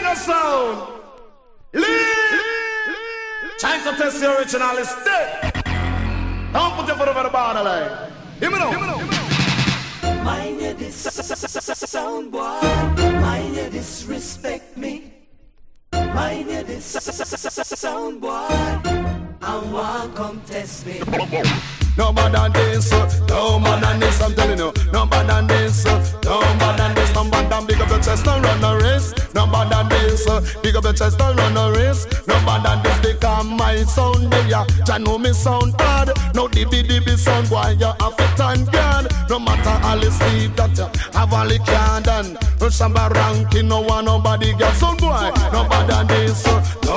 the sound. Leave. Trying to test the original is dead. Don't put your foot over the borderline. Hear me now. Mind you this sound boy. Mind you disrespect me. Mind you this sound boy. I want come test me. No more than this, no more than this, I'm telling you. No more than this, no more than this. No more than big up your chest and run a race. No more than this, big up your chest and run a race. No more than this, because my sound there, ya know me sound hard. No DB sound, boy, you have to thank God. No matter all the sleep that you have all the can done. No shamba ranking, no one, nobody get sound, boy. No more than this,